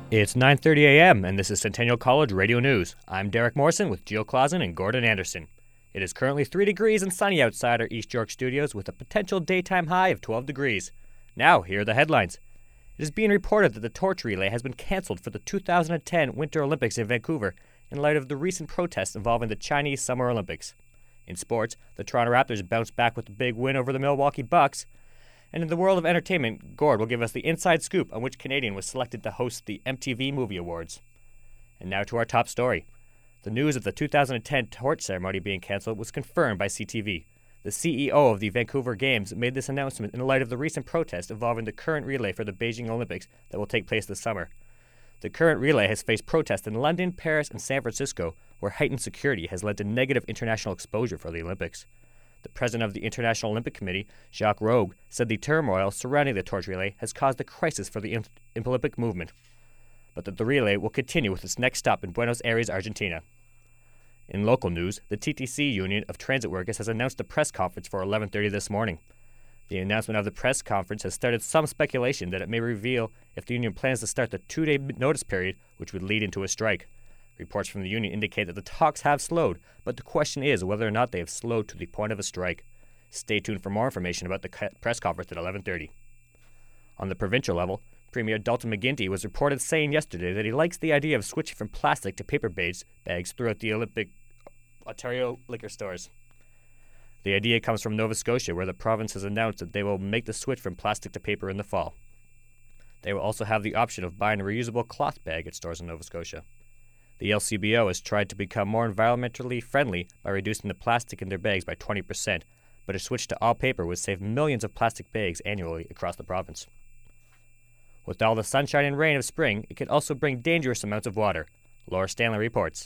It's 9:30 a.m., and this is Centennial College Radio News. I'm Derek Morrison with Gio Clausen and Gordon Anderson. It is currently 3 degrees and sunny outside our East York studios with a potential daytime high of 12 degrees. Now, here are the headlines. It is being reported that the torch relay has been canceled for the 2010 Winter Olympics in Vancouver in light of the recent protests involving the Chinese Summer Olympics. In sports, the Toronto Raptors bounced back with a big win over the Milwaukee Bucks. And in the world of entertainment, Gord will give us the inside scoop on which Canadian was selected to host the MTV Movie Awards. And now to our top story. The news of the 2010 torch ceremony being cancelled was confirmed by CTV. The CEO of the Vancouver Games made this announcement in light of the recent protest involving the current relay for the Beijing Olympics that will take place this summer. The current relay has faced protests in London, Paris, and San Francisco, where heightened security has led to negative international exposure for the Olympics. The president of the International Olympic Committee, Jacques Rogge, said the turmoil surrounding the torch relay has caused a crisis for the Olympic movement, but that the relay will continue with its next stop in Buenos Aires, Argentina. In local news, the TTC Union of Transit Workers has announced a press conference for 11:30 this morning. The announcement of the press conference has started some speculation that it may reveal if the union plans to start the 2-day notice period, which would lead into a strike. Reports from the union indicate that the talks have slowed, but the question is whether or not they have slowed to the point of a strike. Stay tuned for more information about the press conference at 11:30. On the provincial level, Premier Dalton McGuinty was reported saying yesterday that he likes the idea of switching from plastic to paper bags throughout the Ontario liquor stores. The idea comes from Nova Scotia, where the province has announced that they will make the switch from plastic to paper in the fall. They will also have the option of buying a reusable cloth bag at stores in Nova Scotia. The LCBO has tried to become more environmentally friendly by reducing the plastic in their bags by 20%, but a switch to all paper would save millions of plastic bags annually across the province. With all the sunshine and rain of spring, it can also bring dangerous amounts of water. Laura Stanley reports.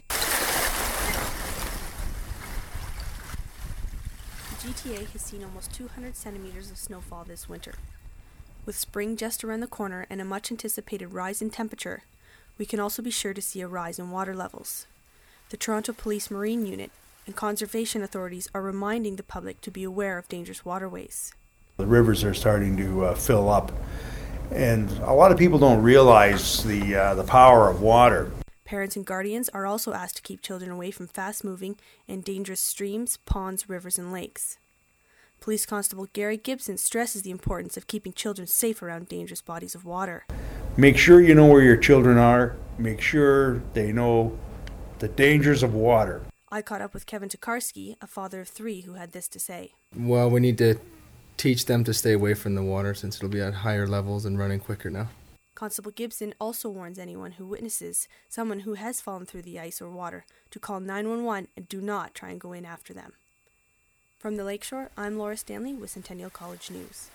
The GTA has seen almost 200 centimeters of snowfall this winter. With spring just around the corner and a much-anticipated rise in temperature, we can also be sure to see a rise in water levels. The Toronto Police Marine Unit and conservation authorities are reminding the public to be aware of dangerous waterways. The rivers are starting to fill up, and a lot of people don't realize the power of water. Parents and guardians are also asked to keep children away from fast-moving and dangerous streams, ponds, rivers, and lakes. Police Constable Gary Gibson stresses the importance of keeping children safe around dangerous bodies of water. Make sure you know where your children are. Make sure they know the dangers of water. I caught up with Kevin Tokarski, a father of 3, who had this to say. Well, we need to teach them to stay away from the water since it'll be at higher levels and running quicker now. Constable Gibson also warns anyone who witnesses someone who has fallen through the ice or water to call 911 and do not try and go in after them. From the Lakeshore, I'm Laura Stanley with Centennial College News.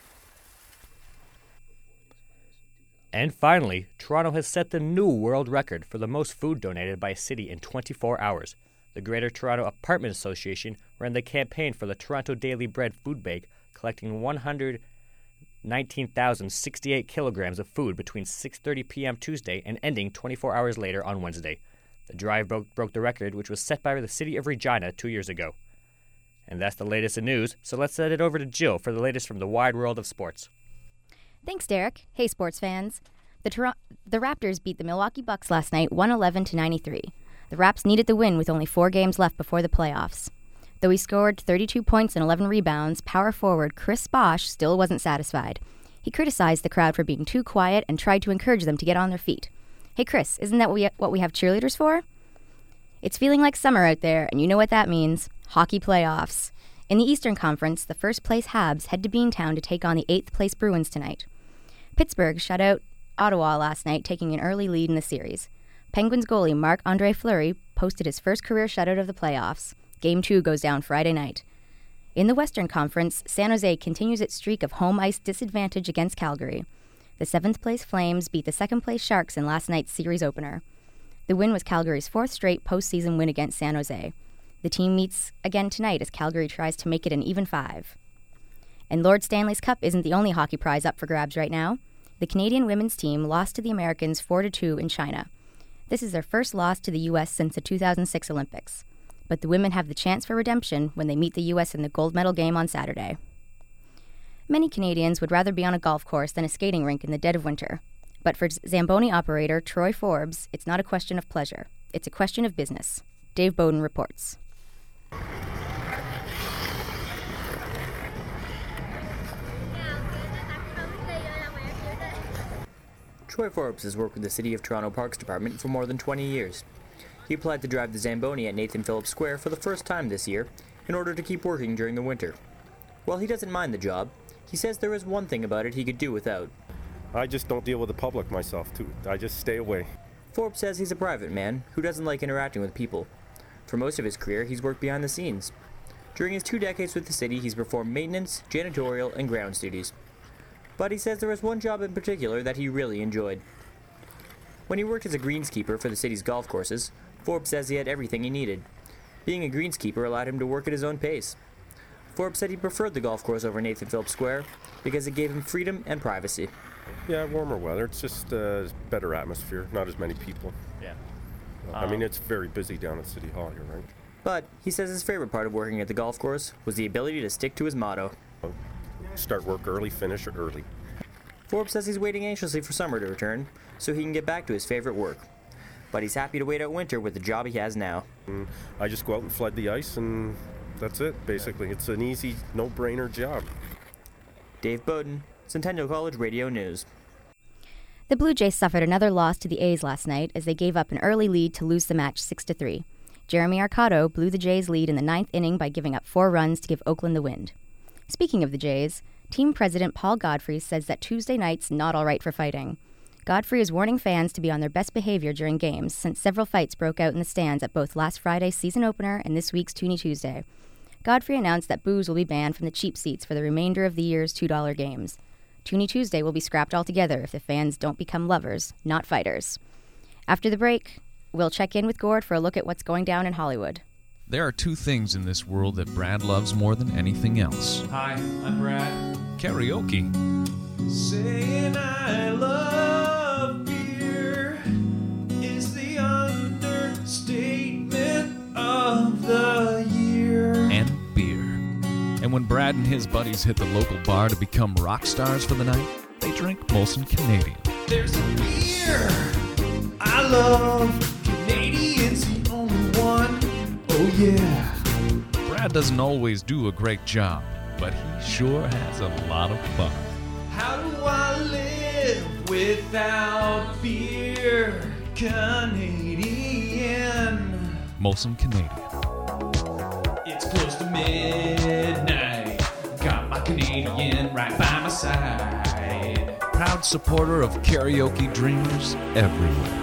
And finally, Toronto has set the new world record for the most food donated by a city in 24 hours. The Greater Toronto Apartment Association ran the campaign for the Toronto Daily Bread Food Bank, collecting 119,068 kilograms of food between 6:30 p.m. Tuesday and ending 24 hours later on Wednesday. The drive broke the record, which was set by the city of Regina 2 years ago. And that's the latest in news, so let's send it over to Jill for the latest from the wide world of sports. Thanks, Derek. Hey, sports fans. The Raptors beat the Milwaukee Bucks last night 111-93. The Raps needed the win with only 4 games left before the playoffs. Though he scored 32 points and 11 rebounds, power forward Chris Bosh still wasn't satisfied. He criticized the crowd for being too quiet and tried to encourage them to get on their feet. Hey, Chris, isn't that what we have cheerleaders for? It's feeling like summer out there, and you know what that means. Hockey playoffs. In the Eastern Conference, the first-place Habs head to Beantown to take on the 8th-place Bruins tonight. Pittsburgh shut out Ottawa last night, taking an early lead in the series. Penguins goalie Marc-Andre Fleury posted his first career shutout of the playoffs. Game 2 goes down Friday night. In the Western Conference, San Jose continues its streak of home ice disadvantage against Calgary. The 7th-place Flames beat the 2nd-place Sharks in last night's series opener. The win was Calgary's 4th straight postseason win against San Jose. The team meets again tonight as Calgary tries to make it an even 5. And Lord Stanley's Cup isn't the only hockey prize up for grabs right now. The Canadian women's team lost to the Americans 4-2 in China. This is their first loss to the U.S. since the 2006 Olympics. But the women have the chance for redemption when they meet the U.S. in the gold medal game on Saturday. Many Canadians would rather be on a golf course than a skating rink in the dead of winter. But for Zamboni operator Troy Forbes, it's not a question of pleasure. It's a question of business. Dave Bowden reports. Troy Forbes has worked with the City of Toronto Parks Department for more than 20 years. He applied to drive the Zamboni at Nathan Phillips Square for the first time this year in order to keep working during the winter. While he doesn't mind the job, he says there is one thing about it he could do without. I just don't deal with the public myself, too. I just stay away. Forbes says he's a private man who doesn't like interacting with people. For most of his career, he's worked behind the scenes. During his 2 decades with the city, he's performed maintenance, janitorial, and grounds duties. But he says there was one job in particular that he really enjoyed. When he worked as a greenskeeper for the city's golf courses, Forbes says he had everything he needed. Being a greenskeeper allowed him to work at his own pace. Forbes said he preferred the golf course over Nathan Phillips Square because it gave him freedom and privacy. Yeah, warmer weather. It's just better atmosphere, not as many people. Yeah. I mean, it's very busy down at City Hall here, right? But he says his favorite part of working at the golf course was the ability to stick to his motto. Start work early, finish it early. Forbes says he's waiting anxiously for summer to return so he can get back to his favorite work. But he's happy to wait out winter with the job he has now. I just go out and flood the ice, and that's it, basically. It's an easy, no-brainer job. Dave Bowden, Centennial College Radio News. The Blue Jays suffered another loss to the A's last night as they gave up an early lead to lose the match 6-3. Jeremy Arcotto blew the Jays' lead in the 9th inning by giving up 4 runs to give Oakland the win. Speaking of the Jays, team president Paul Godfrey says that Tuesday night's not all right for fighting. Godfrey is warning fans to be on their best behavior during games since several fights broke out in the stands at both last Friday's season opener and this week's Toonie Tuesday. Godfrey announced that booze will be banned from the cheap seats for the remainder of the year's $2 games. Toonie Tuesday will be scrapped altogether if the fans don't become lovers, not fighters. After the break, we'll check in with Gord for a look at what's going down in Hollywood. There are 2 things in this world that Brad loves more than anything else. Hi, I'm Brad. Karaoke. Saying I love beer is the understatement of the year. And beer. And when Brad and his buddies hit the local bar to become rock stars for the night, they drink Molson Canadian. There's a beer I love. Canadian's the only one. Oh yeah. Brad doesn't always do a great job, but he sure has a lot of fun. How do I live without beer? Canadian. Molson Canadian. It's close to midnight. Got my Canadian right by my side. Proud supporter of karaoke dreamers everywhere.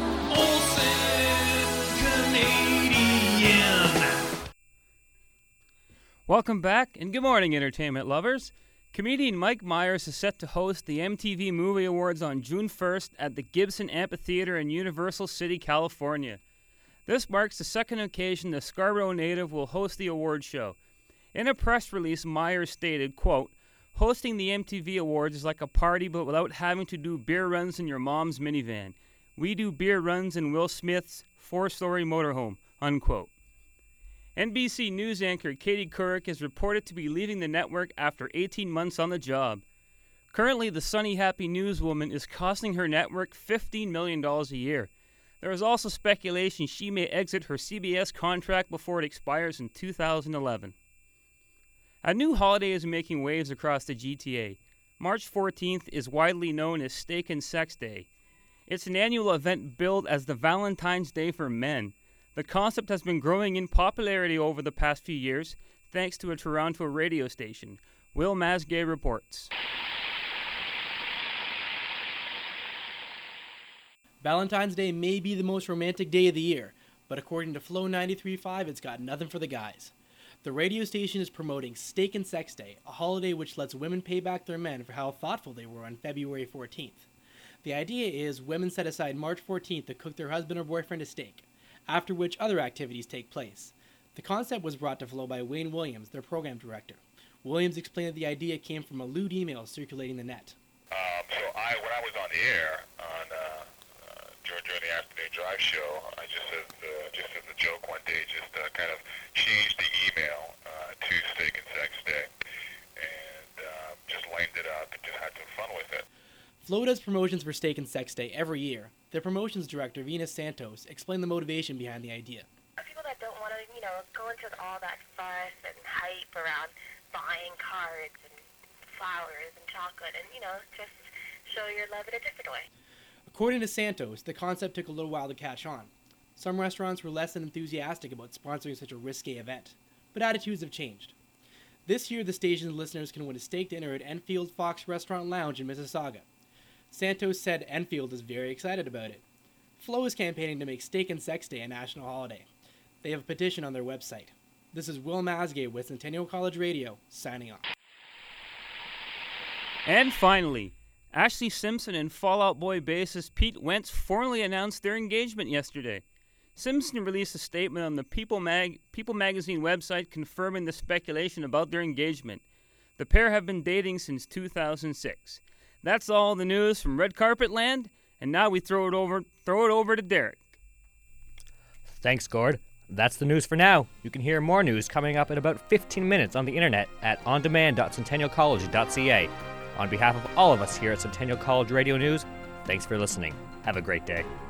Welcome back, and good morning, entertainment lovers. Comedian Mike Myers is set to host the MTV Movie Awards on June 1st at the Gibson Amphitheater in Universal City, California. This marks the second occasion the Scarborough native will host the award show. In a press release, Myers stated, quote, "Hosting the MTV Awards is like a party but without having to do beer runs in your mom's minivan. We do beer runs in Will Smith's 4-story motorhome," unquote. NBC News anchor Katie Couric is reported to be leaving the network after 18 months on the job. Currently, the sunny, happy newswoman is costing her network $15 million a year. There is also speculation she may exit her CBS contract before it expires in 2011. A new holiday is making waves across the GTA. March 14th is widely known as Steak and Sex Day. It's an annual event billed as the Valentine's Day for men. The concept has been growing in popularity over the past few years, thanks to a Toronto radio station. Will Masgay reports. Valentine's Day may be the most romantic day of the year, but according to Flow 93.5, it's got nothing for the guys. The radio station is promoting Steak and Sex Day, a holiday which lets women pay back their men for how thoughtful they were on February 14th. The idea is women set aside March 14th to cook their husband or boyfriend a steak, after which other activities take place. The concept was brought to Flow by Wayne Williams, their program director. Williams explained that the idea came from a lewd email circulating the net. When I was on the air during the afternoon drive show, I just as a joke one day, kind of changed the email to Steak and Sex Day, and just lightened it up and just had some fun with it. Flow does promotions for Steak and Sex Day every year. Their promotions director, Venus Santos, explained the motivation behind the idea. People that don't want to, go into all that fuss and hype around buying cards and flowers and chocolate and, just show your love in a different way. According to Santos, the concept took a little while to catch on. Some restaurants were less than enthusiastic about sponsoring such a risque event, but attitudes have changed. This year, the station's listeners can win a steak dinner at Enfield Fox Restaurant Lounge in Mississauga. Santos said Enfield is very excited about it. Flow is campaigning to make Steak and Sex Day a national holiday. They have a petition on their website. This is Will Masgay with Centennial College Radio, signing off. And finally, Ashley Simpson and Fall Out Boy bassist Pete Wentz formally announced their engagement yesterday. Simpson released a statement on the People magazine website confirming the speculation about their engagement. The pair have been dating since 2006. That's all the news from Red Carpet Land, and now we throw it over to Derek. Thanks, Gord. That's the news for now. You can hear more news coming up in about 15 minutes on the internet at ondemand.centennialcollege.ca. On behalf of all of us here at Centennial College Radio News, thanks for listening. Have a great day.